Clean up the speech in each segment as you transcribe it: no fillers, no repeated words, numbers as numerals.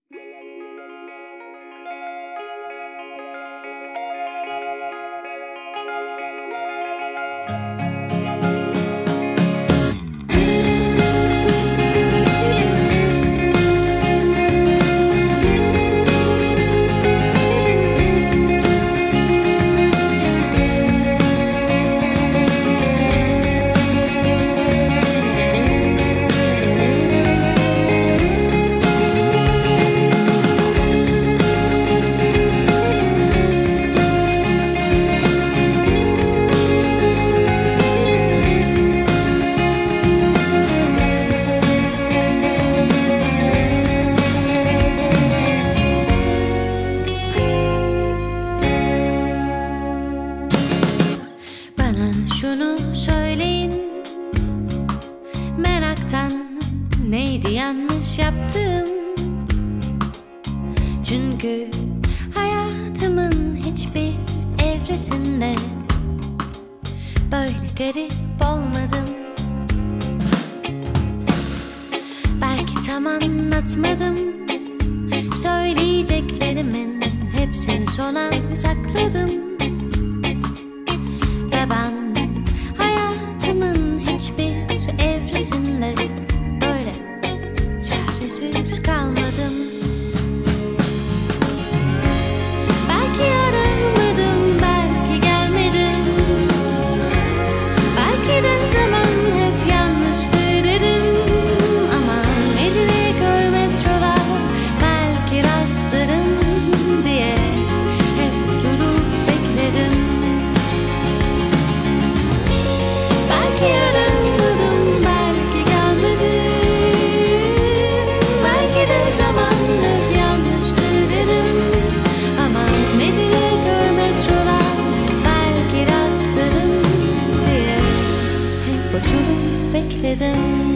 Şunu söyleyin, meraktan neydi yanlış yaptım? Çünkü hayatımın hiçbir evresinde böyle garip olmadım. Belki tam anlatmadım, söyleyeceklerimin hepsini sona sakladım. Ve ben hayatımın hiçbir evresinde böyle çaresiz kalmadım. Belki aramadım, belki gelmedim, belki de zaman hep yanlıştı dedim. Ama Mecidiyeköy metrolar belki rastlarım diye hep durup bekledim. Belki aramadım, belki gelmedim, belki de zaman hep yanlıştı dedim. Ama Mecidiyeköy metrolar belki rastlarım diye hep oturup bekledim.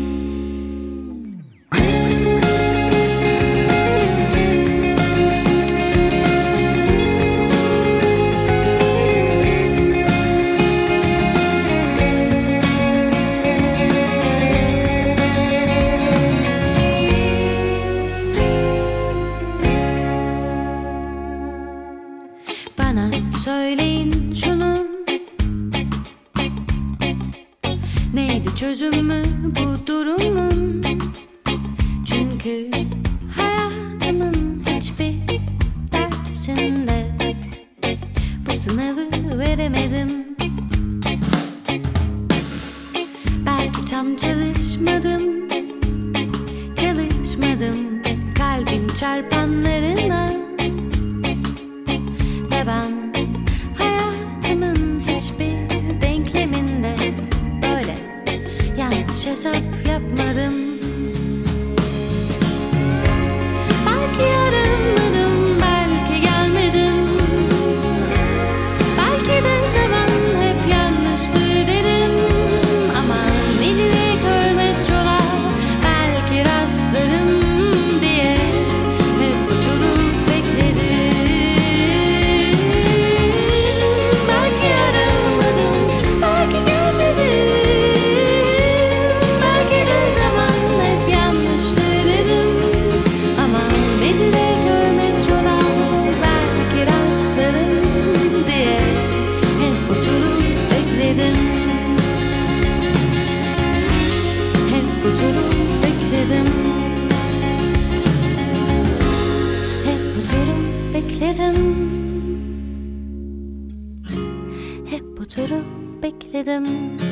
Bana söyleyin şunu, neydi çözümü bu durumun? Çünkü hayatımın hiçbir dersinde bu sınavı veremedim. Belki tam çalışmadım kalbim çarpanlarına. Ve ben hayatımın hiçbir denkleminde böyle yanlış hesap yapmadım. Belki aramadım, belki gelmedim, belki de zaman hep yanlıştı dedim. Ama Mecidiyeköy metrolar belki rastlarım diye hep oturup bekledim. Belki aramadım, belki gelmedim, belki de zaman hep yanlıştı dedim. Ama Mecidiyeköy metrolar belki rastlarım diye hep oturup bekledim. Hep oturup bekledim. Hep oturup bekledim. Hep oturup bekledim.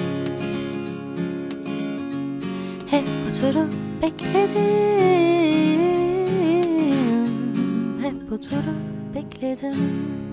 Hep oturup bekledim. Hep oturup bekledim.